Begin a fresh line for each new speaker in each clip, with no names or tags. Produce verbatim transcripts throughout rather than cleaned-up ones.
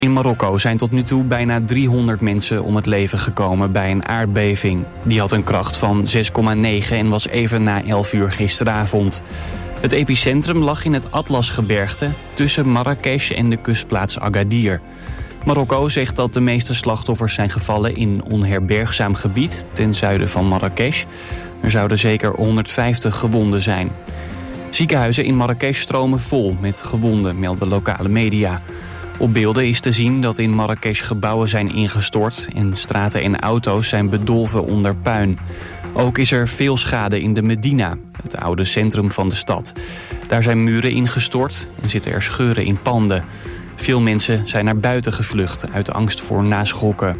In Marokko zijn tot nu toe bijna driehonderd mensen om het leven gekomen bij een aardbeving. Die had een kracht van zes komma negen en was even na elf uur gisteravond. Het epicentrum lag in het Atlasgebergte tussen Marrakesh en de kustplaats Agadir. Marokko zegt dat de meeste slachtoffers zijn gevallen in onherbergzaam gebied ten zuiden van Marrakesh. Er zouden zeker honderdvijftig gewonden zijn. Ziekenhuizen in Marrakesh stromen vol met gewonden, melden lokale media. Op beelden is te zien dat in Marrakesh gebouwen zijn ingestort en straten en auto's zijn bedolven onder puin. Ook is er veel schade in de Medina, het oude centrum van de stad. Daar zijn muren ingestort en zitten er scheuren in panden. Veel mensen zijn naar buiten gevlucht uit angst voor naschokken.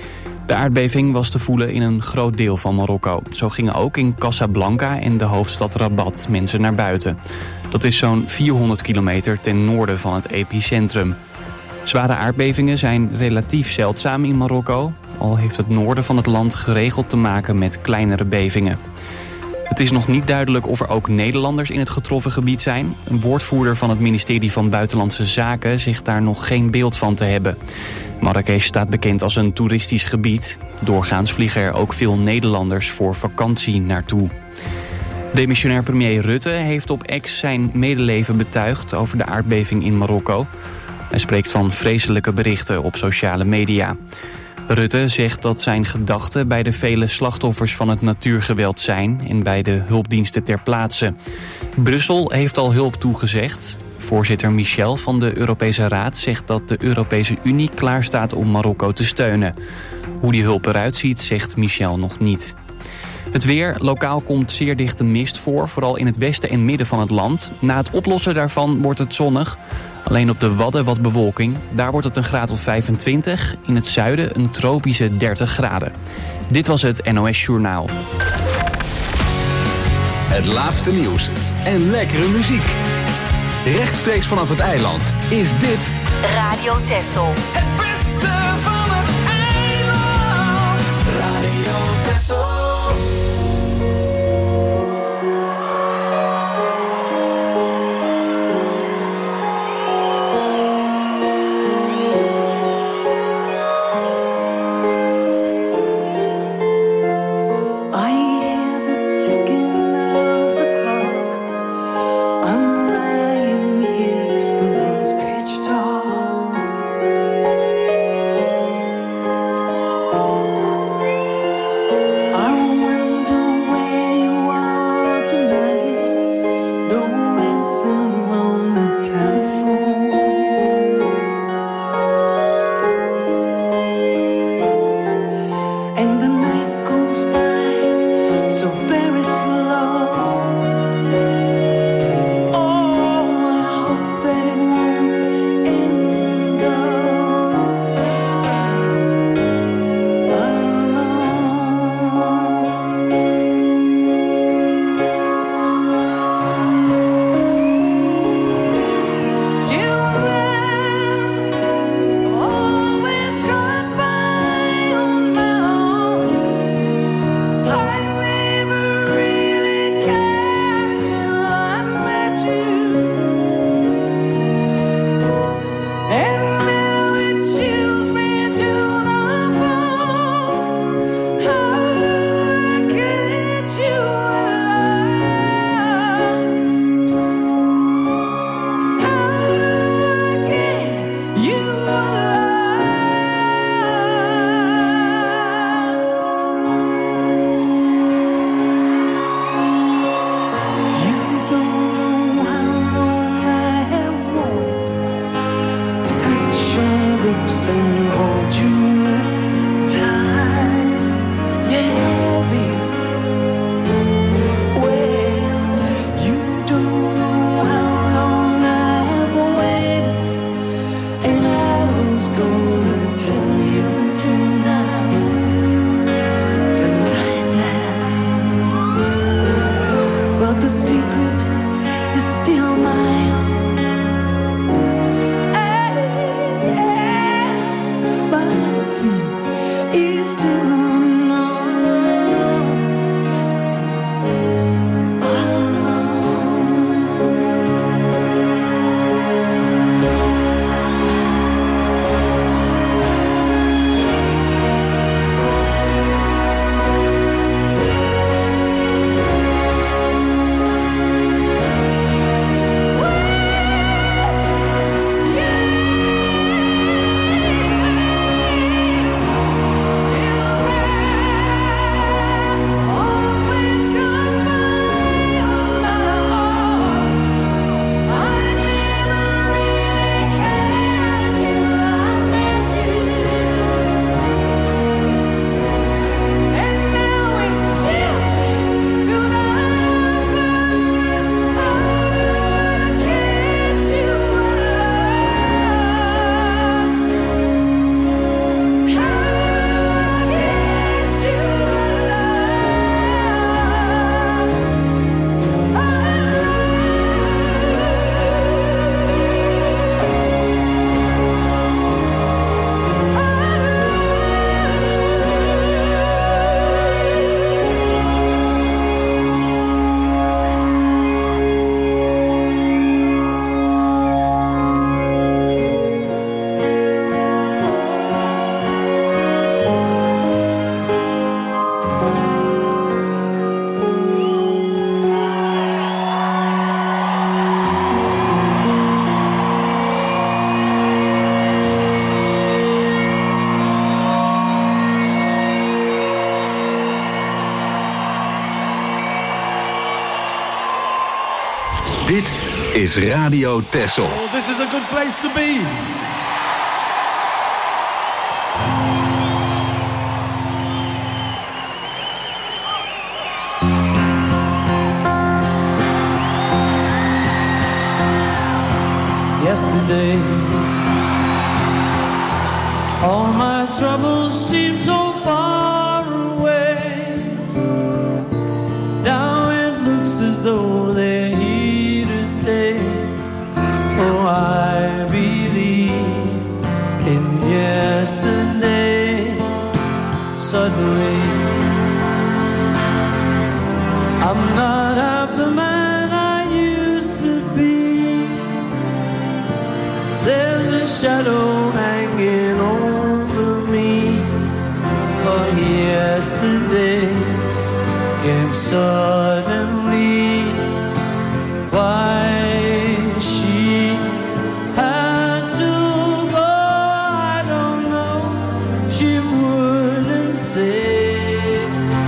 De aardbeving was te voelen in een groot deel van Marokko. Zo gingen ook in Casablanca en de hoofdstad Rabat mensen naar buiten. Dat is zo'n vierhonderd kilometer ten noorden van het epicentrum. Zware aardbevingen zijn relatief zeldzaam in Marokko, al heeft het noorden van het land geregeld te maken met kleinere bevingen. Het is nog niet duidelijk of er ook Nederlanders in het getroffen gebied zijn. Een woordvoerder van het ministerie van Buitenlandse Zaken zegt daar nog geen beeld van te hebben. Marrakesh staat bekend als een toeristisch gebied. Doorgaans vliegen er ook veel Nederlanders voor vakantie naartoe. Demissionair premier Rutte heeft op X zijn medeleven betuigd over de aardbeving in Marokko. Hij spreekt van vreselijke berichten op sociale media. Rutte zegt dat zijn gedachten bij de vele slachtoffers van het natuurgeweld zijn en bij de hulpdiensten ter plaatse. Brussel heeft al hulp toegezegd. Voorzitter Michel van de Europese Raad zegt dat de Europese Unie klaarstaat om Marokko te steunen. Hoe die hulp eruit ziet, zegt Michel nog niet. Het weer. Lokaal komt zeer dichte mist voor, vooral in het westen en midden van het land. Na het oplossen daarvan wordt het zonnig. Alleen op de Wadden wat bewolking. Daar wordt het een graad of vijfentwintig. In het zuiden een tropische dertig graden. Dit was het N O S Journaal.
Het laatste nieuws en lekkere muziek. Rechtstreeks vanaf het eiland is dit
Radio Texel.
Het beste van het eiland. Radio Texel.
I
is Radio Texel.
Oh, this is a good place to be.
Yesterday, all my troubles seem so far away. Now it looks as though they're here to stay. Oh, I believe in yesterday. Suddenly, I'm not half the man I used to be. There's a shadow hanging over me. Oh, yesterday came suddenly. Why she had to go, I don't know. She wouldn't say.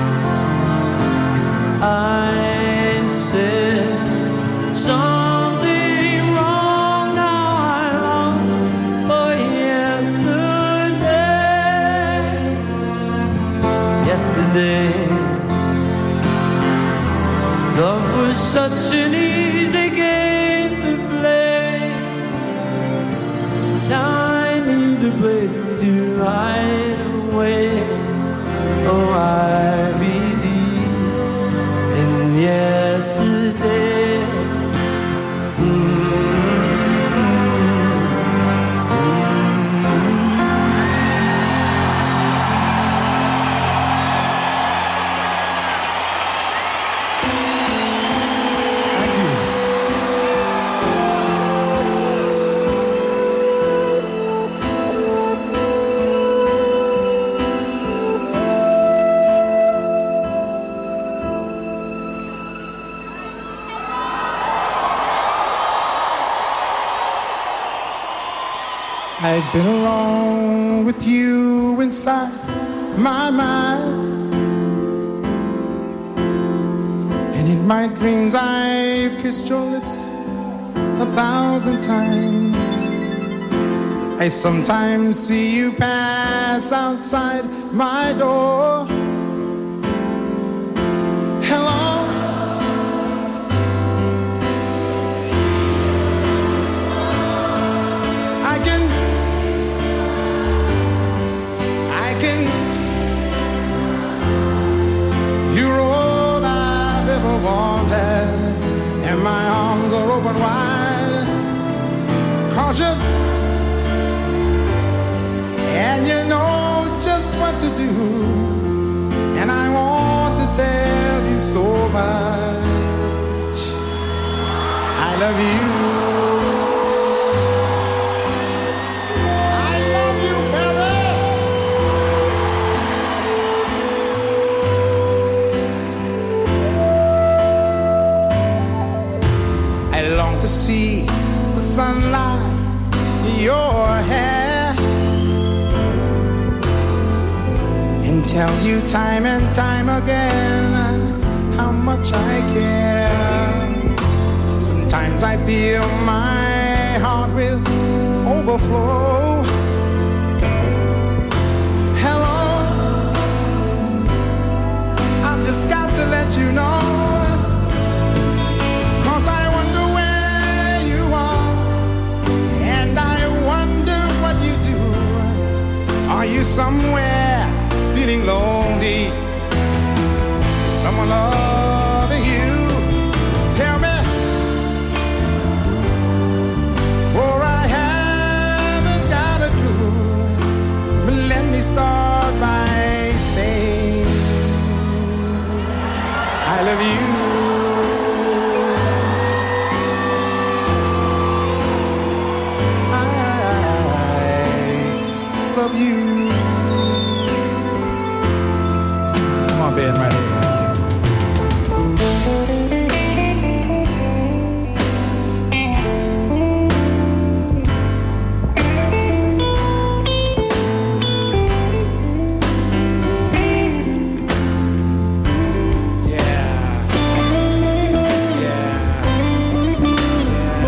I said something wrong. Now I long for yesterday. Yesterday, love was such an easy game to play. Now I need a place to hide away. Oh, I believe in yesterday. Mm-hmm.
I'd been alone with you inside my mind, and in my dreams I've kissed your lips a thousand times. I sometimes see you pass outside my door. Hello. I can You're all I've ever wanted, and my arms are open wide. 'Cause you, and you know just what to do, and I want to tell you so much. I love you. To see the sunlight in your hair, and tell you time and time again how much I care. Sometimes I feel my heart will overflow. Hello, I've just got to let you know. Are you somewhere feeling lonely? Is someone loving you? Tell me, for I haven't got a clue. But let me start by saying I love you. Love you. Come on, Ben, right here. Yeah. Yeah.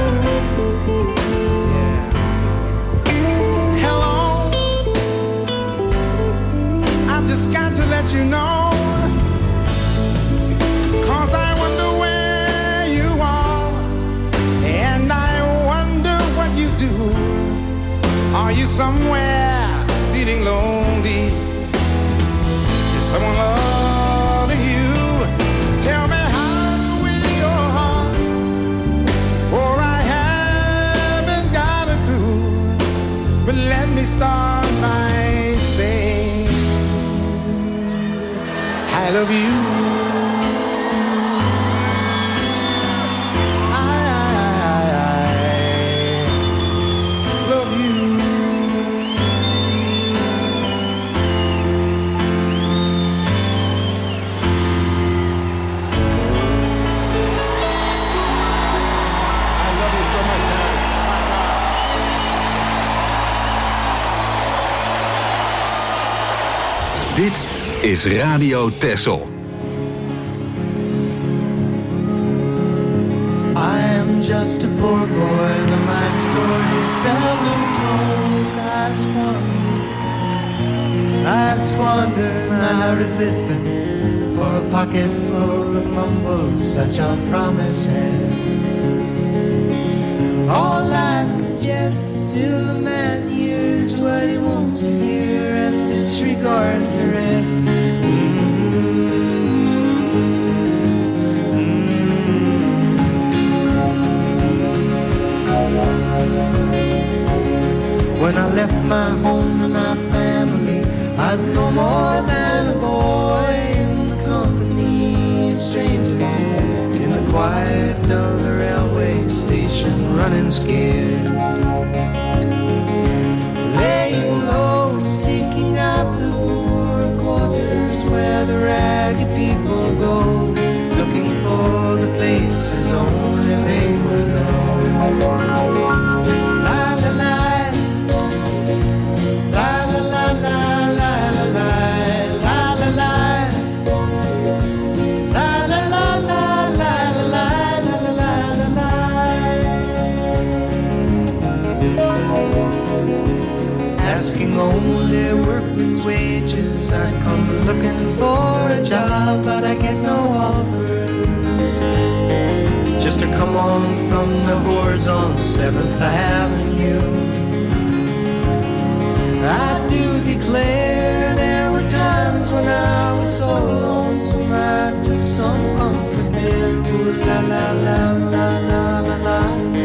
you somewhere feeling lonely? Is someone loving you? Tell me how to win your heart, for I haven't got a clue. But let me start by saying I love you.
Dit is Radio Texel.
I am just a poor boy, though my story is seldom told. I've squandered, I've squandered my resistance for a pocket full of mumbles, such are promises. All lies and jest, still a man hears what he wants to hear and disregards the rest. When I left my home and my family, I was no more than a boy in the company of strangers, in the quiet of the railway station, running scared, laying low, seeking out the poor quarters where the ragged people go, looking for the places only they would know. Asking only workman's wages, I come looking for a job, but I get no offers. Just to come on from the whores on seventh Avenue. I do declare there were times when I was so lonesome I took some comfort there. Ooh, la la la la la la la.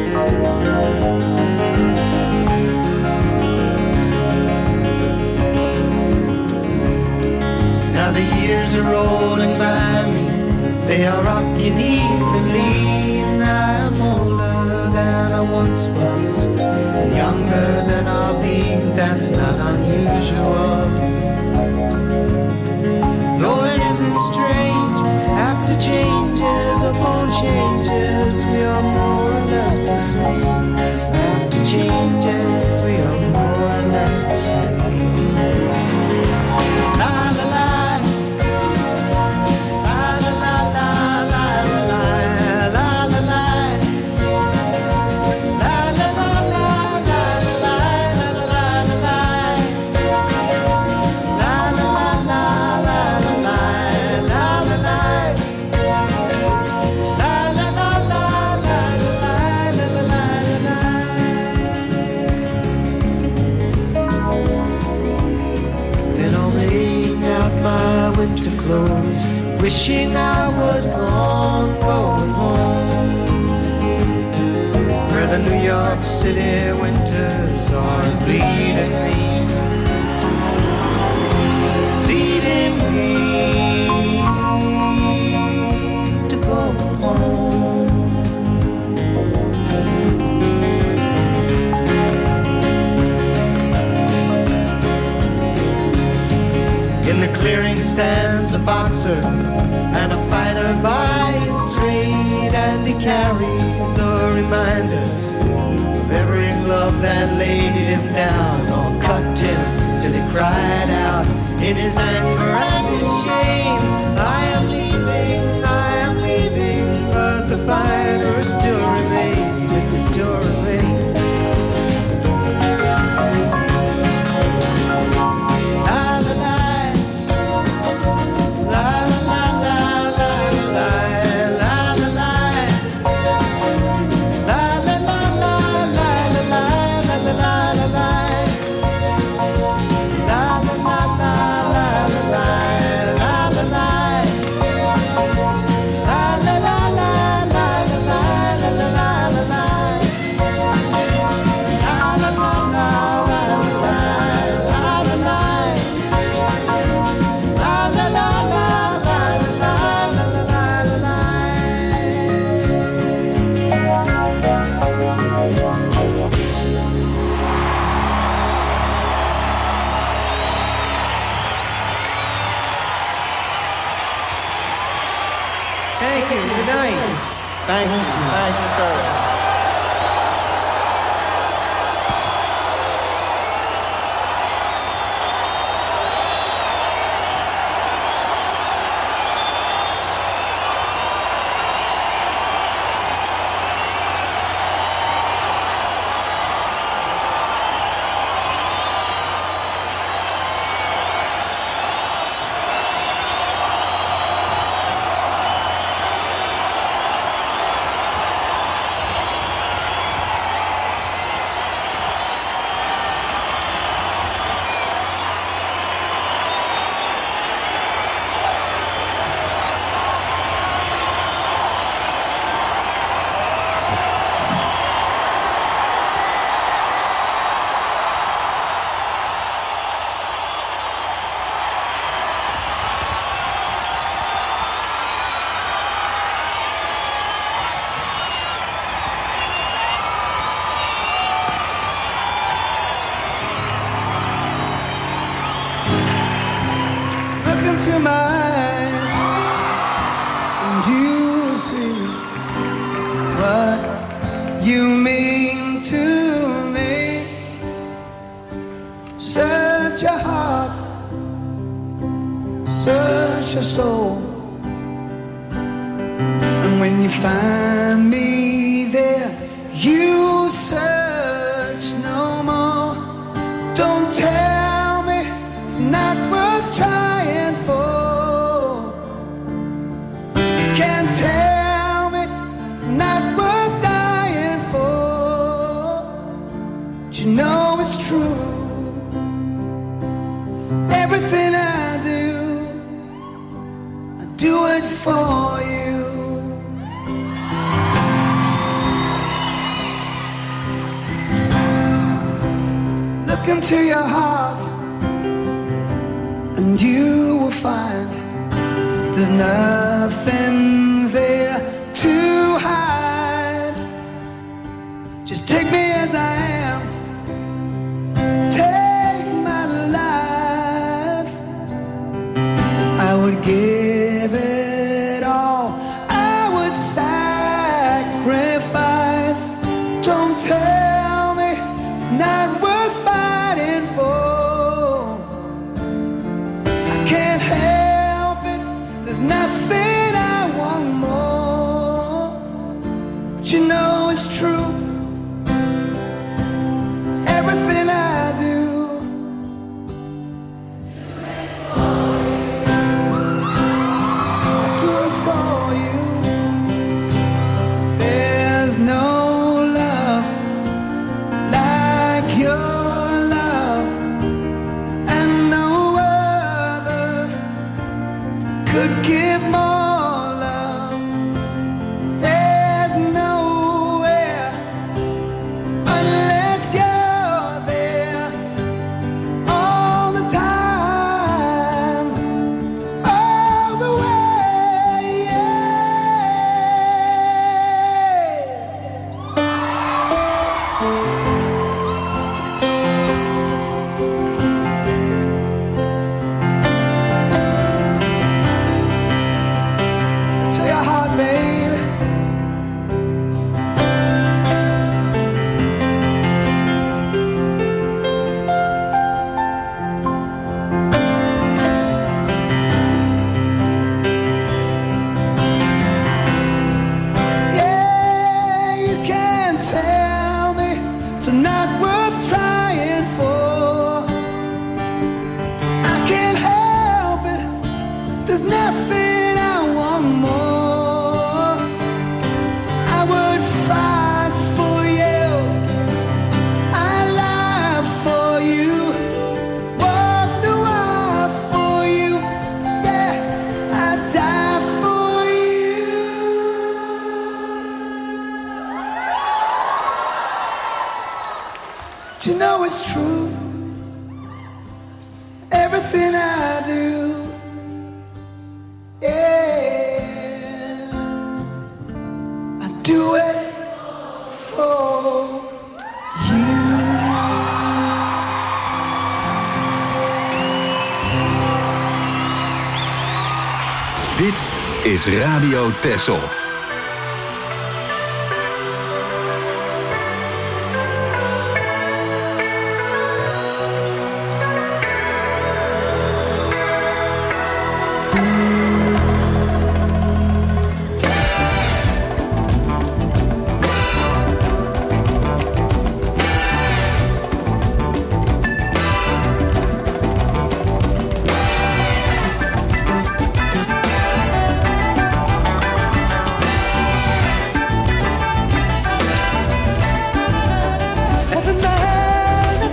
Now the years are rolling by me, they are rocking evenly, and I'm older than I once was, and younger than I'll be, that's not unusual. Though it isn't strange, after changes upon changes, we are more or less the same. After changes, we are more or less the same. La la la. Winter clothes, wishing I was gone, going home, where the New York City winters are bleeding me, leading me to go home. In the clearing stands a boxer and a fighter by his trade, and he carries the reminders of every glove that laid him down or cut him till he cried out in his anger and his shame. I am leaving, I am leaving, but the fighter still remains, yes, he still remains. you. Good night. Thank you. Thanks, Kurt.
To my eyes, and you see what you mean to me. Search your heart, search your soul, and when you find me there, you search no more. Don't tell me it's not worth trying for. You can't tell me it's not worth dying for. But you know it's true. Everything I do, I do it for you. Look into your heart, and you will find there's nothing there to hide. Just take me as I am, take my life. I would give it all, I would sacrifice. Don't tell me it's not worth fighting for. Can't help it, there's nothing I want more. But you know it's true. Everything I do, I do it for you. There's no love like your love, and no could give more love. There's nowhere unless you're there all the time, all the way. To your heart, babe. Yeah, you can't tell me it's not worth trying for. I can't help it, there's nothing I want more. I would fight for you, I lie for you, walk the wall for you. Yeah, I die for you. But you know it's true. Everything I do, yeah, I do it for you.
Dit is Radio Texel.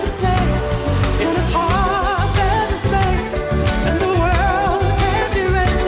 In his heart there's a space, and the world can't be raised.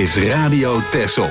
is Radio Texel.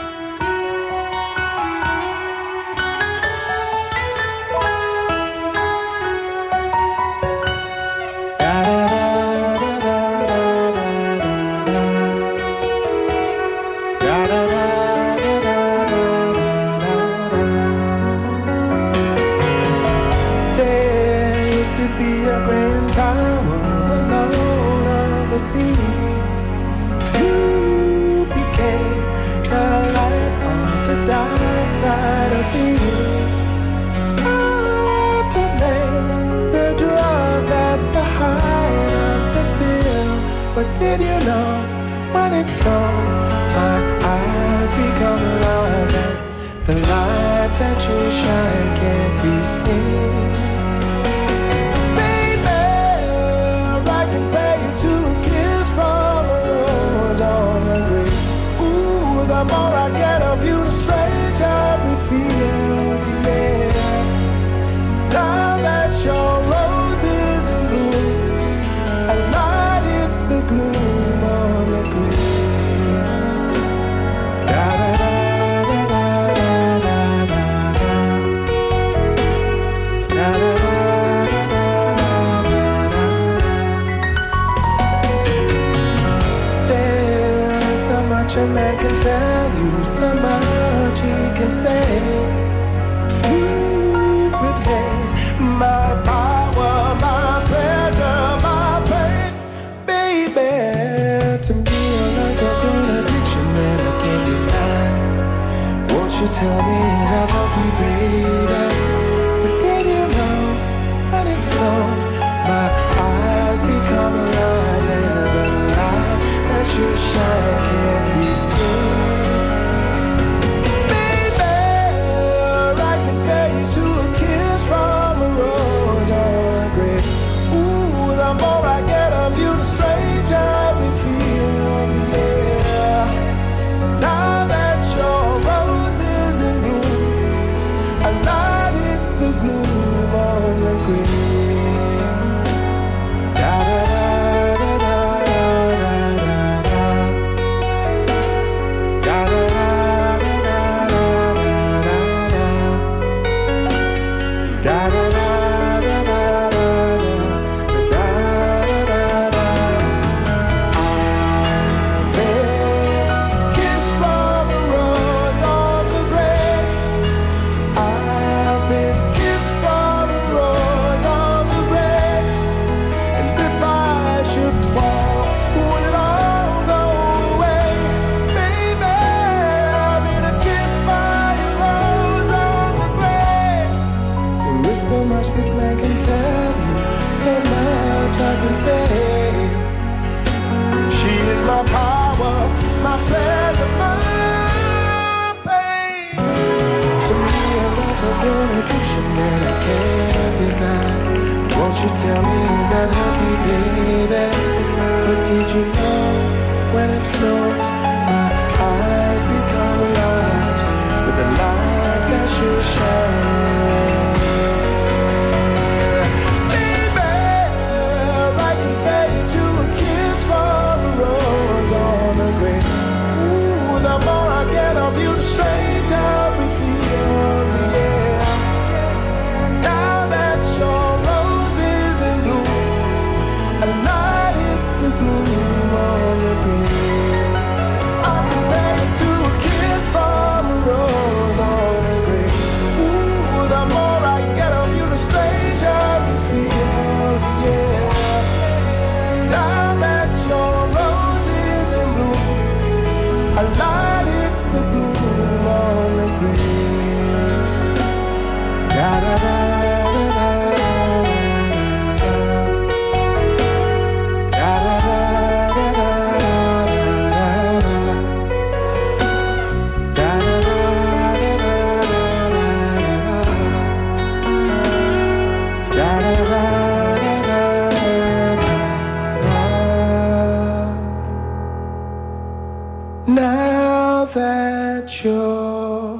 Now that your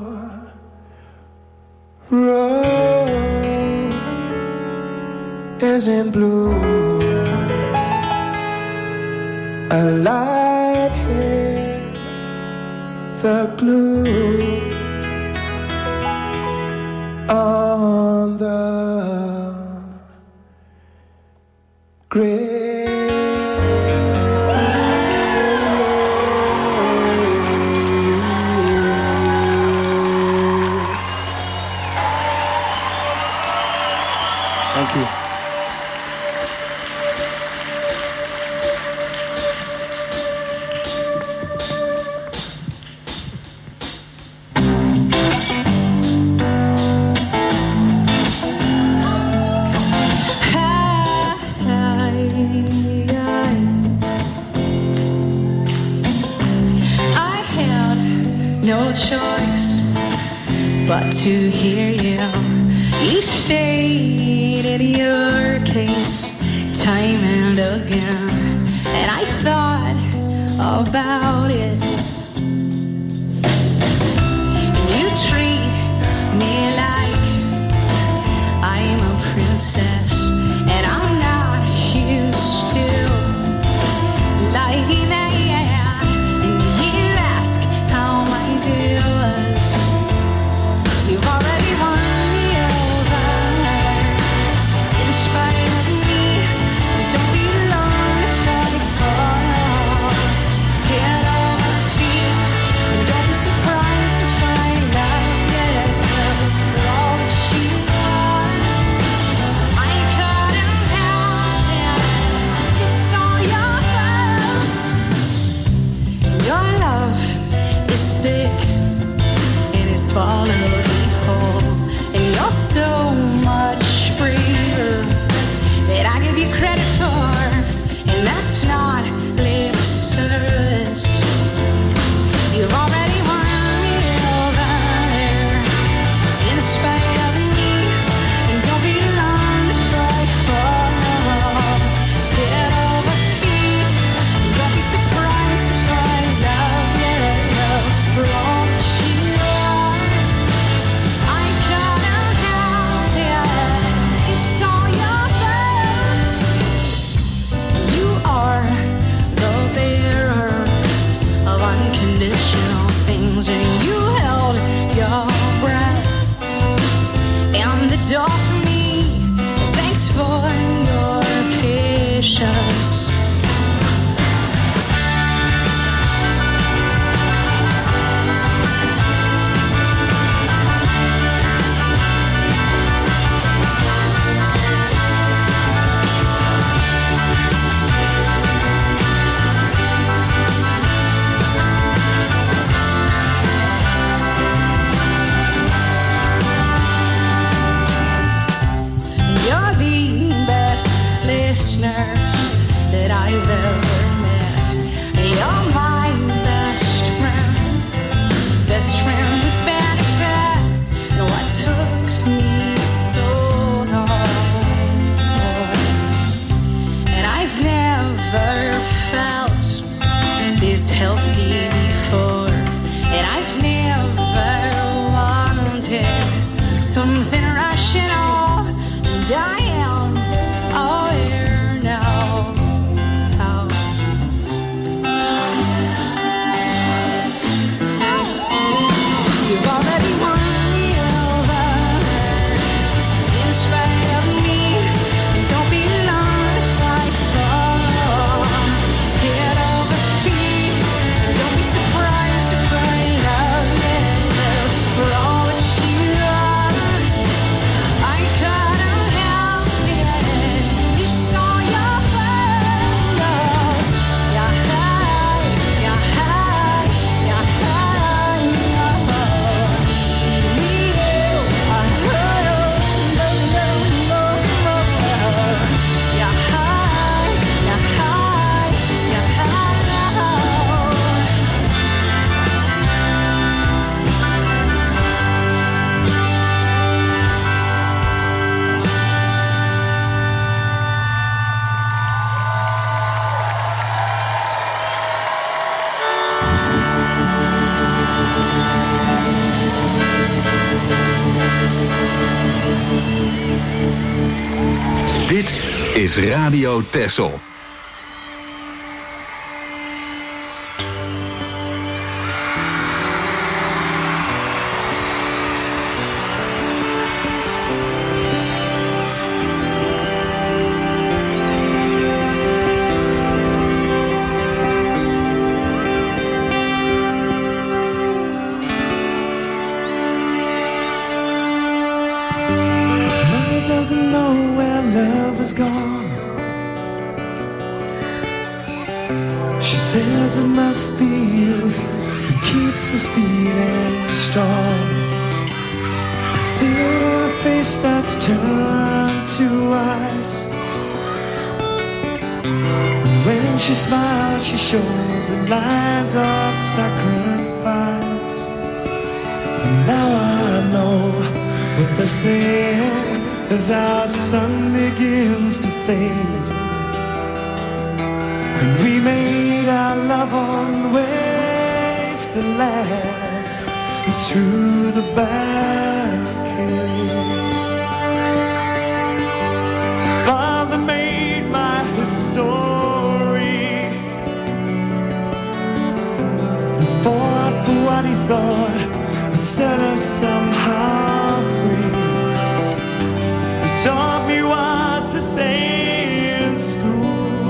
rose is in bloom, a light hits the glue on the grave. Thank you.
But to hear you, you stated your case time and again, and I thought about it. And you treat me like I'm a princess, and I'm not used to liking that. And you ask how my day was. You've already won me over, in spite of me. Don't be long to fight for. Get on my feet, and don't be surprised to find out that you're all that you are. I couldn't help it, it's all your fault. Your love is thick, and it's followed. And you're so much braver that I give you credit for, and that's not lip service. You've already won me over, in spite of me, and don't be long to fight for. Get over feet, and don't be surprised to find out that we're all that you are. I couldn't help it, it's all your fault. You are the bearer of unconditional things, and you held your breath and the door for me. Thanks for your patience. You're the best listeners that I've ever met. You're my best friend, best friend with benefits. And what took me so long, and I've never felt this healthy before, and I've never wanted something rational. I am aware now. How you've already won me over, in spite of me, and don't be long to fight for. Get over feet, don't be surprised to find out that we're all that you are. I couldn't help it, it's all your fault. You're high, you're high, you're high, you're high. You are high, no, no, no, no. You're high, you're high, you're high.
Dit is Radio Texel.
says it must be you that keeps us feeling strong. I see it in a face that's turned to ice. And when she smiles, she shows the lines of sacrifice. And now I know what they're saying as our sun begins to fade. When we made our love on wasteland and through the barricades, Father made my story and fought for what he thought would set us somehow free. He taught me what to say in school,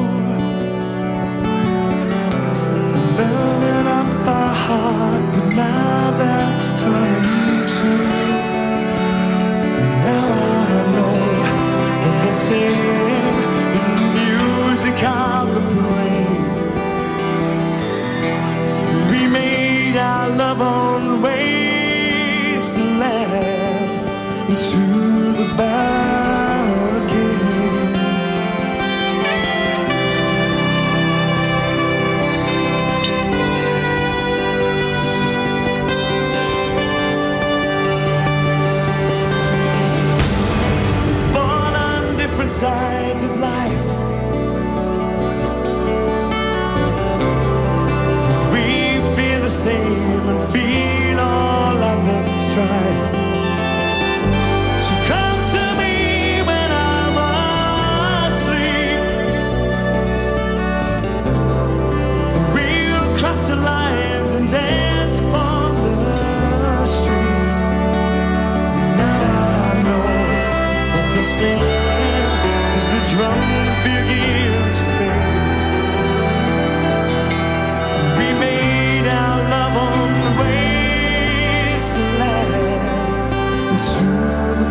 learning off by heart, but now that's turning true. And now I know what they say in the music of the brain. We made our love on wasteland and through the barricades. Sides of life, we feel the same and feel all of the strife. So come to me when I'm asleep, and we'll cross the lines and dance upon the streets. And now I know what they say. The drums begin to fade. We made our love on the wasteland and through the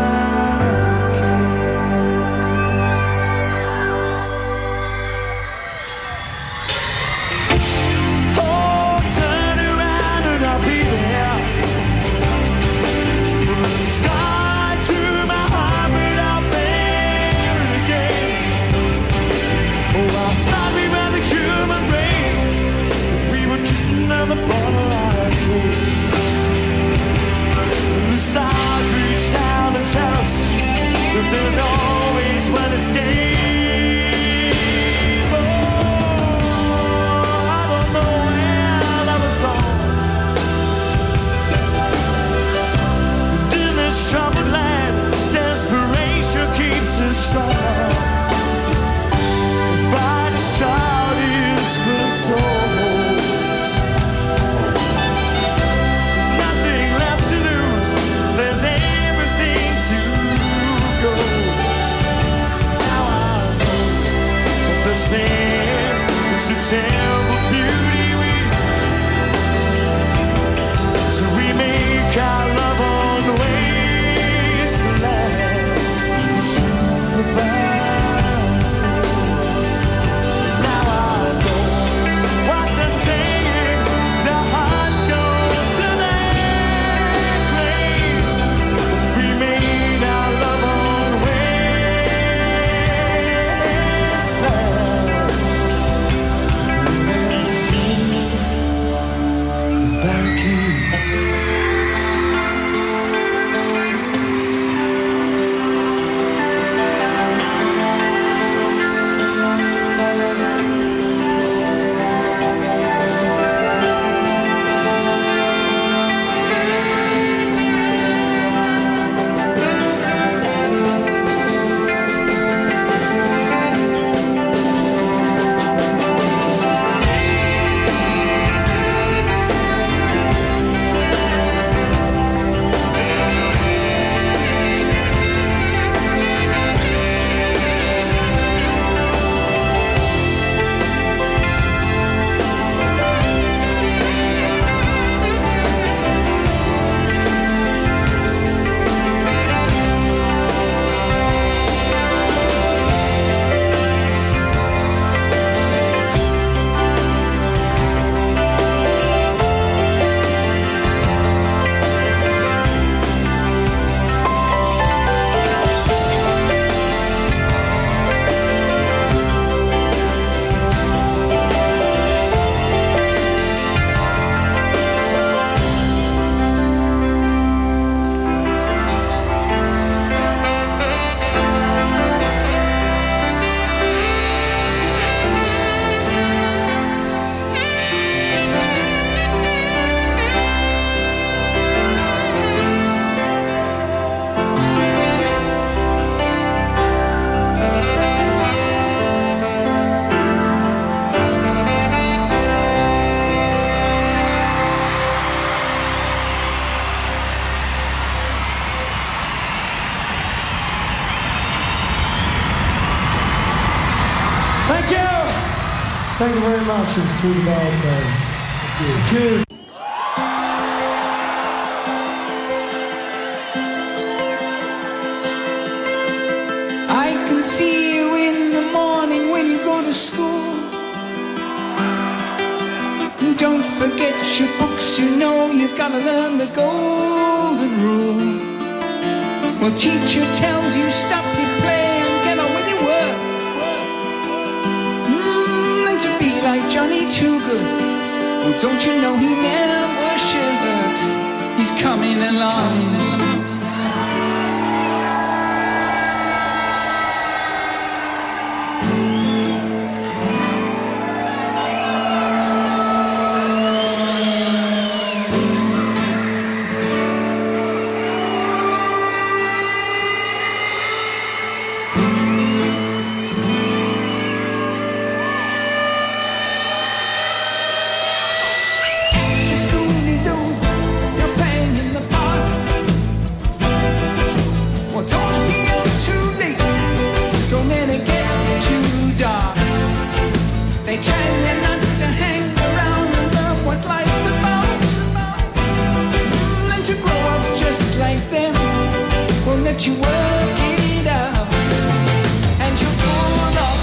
barricades. Oh, turn around and I'll be there. The sky through my heart without oh, I thought we were the human race, we were just another borderline case. And the stars reach down and tell us that there's always one escape. Oh, I don't know where I was gone. And in this troubled land, desperation keeps us strong. Child is her soul. Nothing left to lose. There's everything to go. Now I know what they're saying. It's a terrible beauty we. So we make our love on the wasteland through the back.
Thank you. Thank you very much, you sweet Americans. Thank you.
I can see you in the morning when you go to school. Don't forget your books, you know you've got to learn the golden rule. Well, teacher tells you stop your play and get on with your work. Mm, and to be like Johnny Too Good, well, don't you know he never shirks. He's coming along. You work it out, and you're full of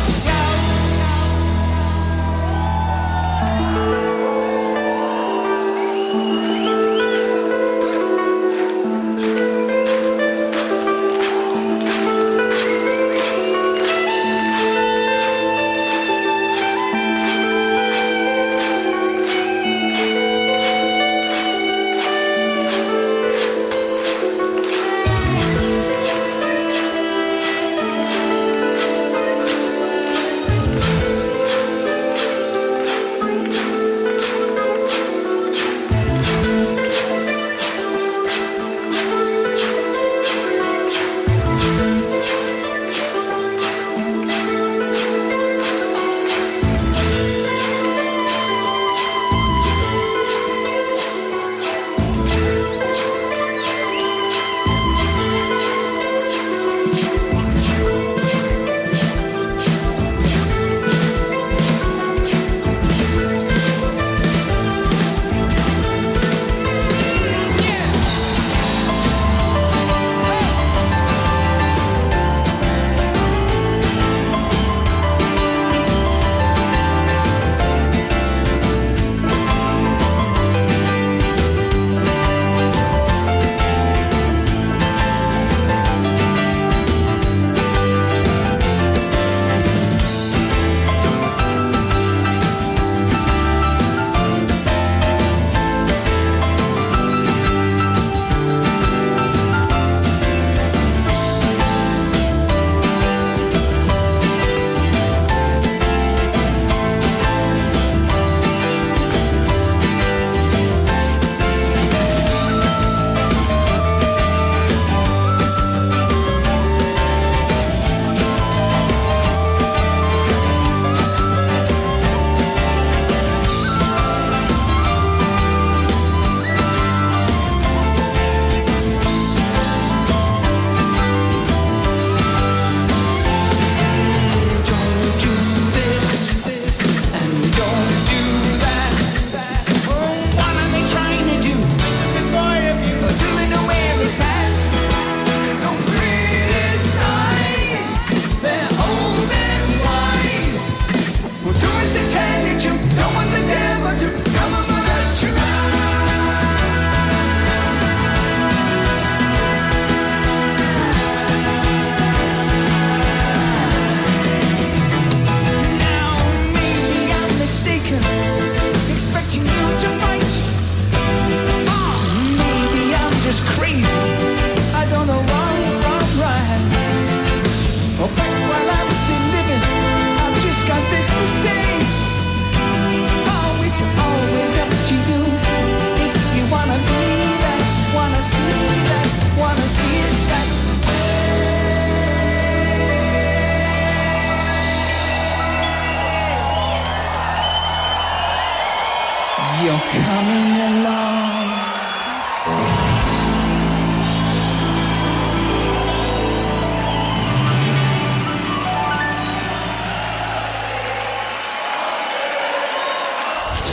you're coming along.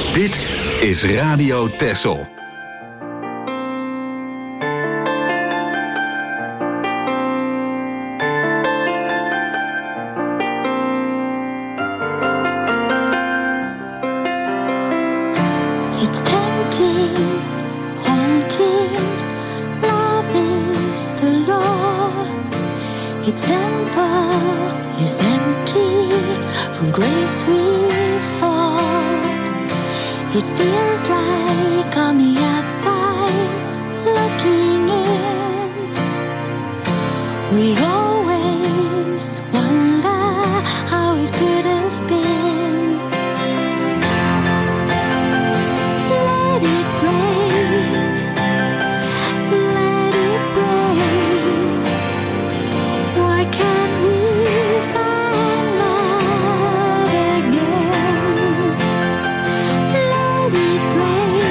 Dit is Radio Texel.
It's tempting, haunting, love is the law. Its temper is empty, from grace we fall. It feels like on the outside, looking in, we always wonder how it could have been. Let it rain, let it rain. Why can't we find love again? Let it rain.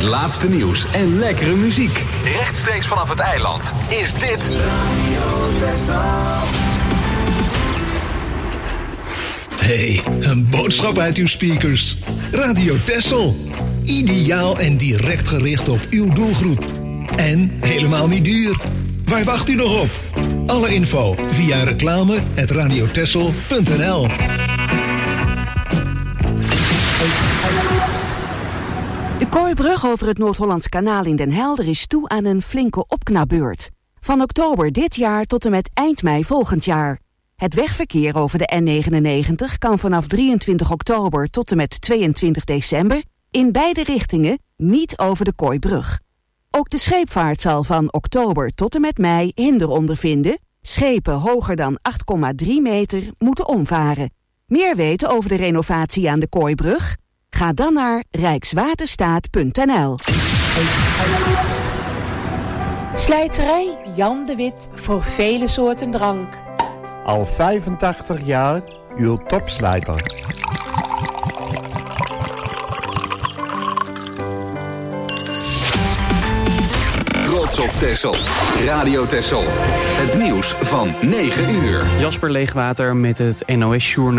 laatste nieuws en lekkere muziek. Rechtstreeks vanaf het eiland is dit Radio Texel.
Hey, een boodschap uit uw speakers. Radio Texel. Ideaal en direct gericht op uw doelgroep. En helemaal niet duur. Waar wacht u nog op? Alle info via reclame at radiotexel punt n l.
De Kooibrug over het Noord-Hollands Kanaal in Den Helder is toe aan een flinke opknapbeurt. Van oktober dit jaar tot en met eind mei volgend jaar. Het wegverkeer over de N negenennegentig kan vanaf drieëntwintig oktober tot en met tweeëntwintig december... in beide richtingen niet over de Kooibrug. Ook de scheepvaart zal van oktober tot en met mei hinder ondervinden. Schepen hoger dan acht komma drie meter moeten omvaren. Meer weten over de renovatie aan de Kooibrug? Ga dan naar rijkswaterstaat punt n l.
Slijterij Jan de Wit voor vele soorten drank.
Al vijfentachtig jaar uw topslijter.
Trots op Texel. Radio Texel. Het nieuws van negen uur.
Jasper Leegwater met het N O S-journaal.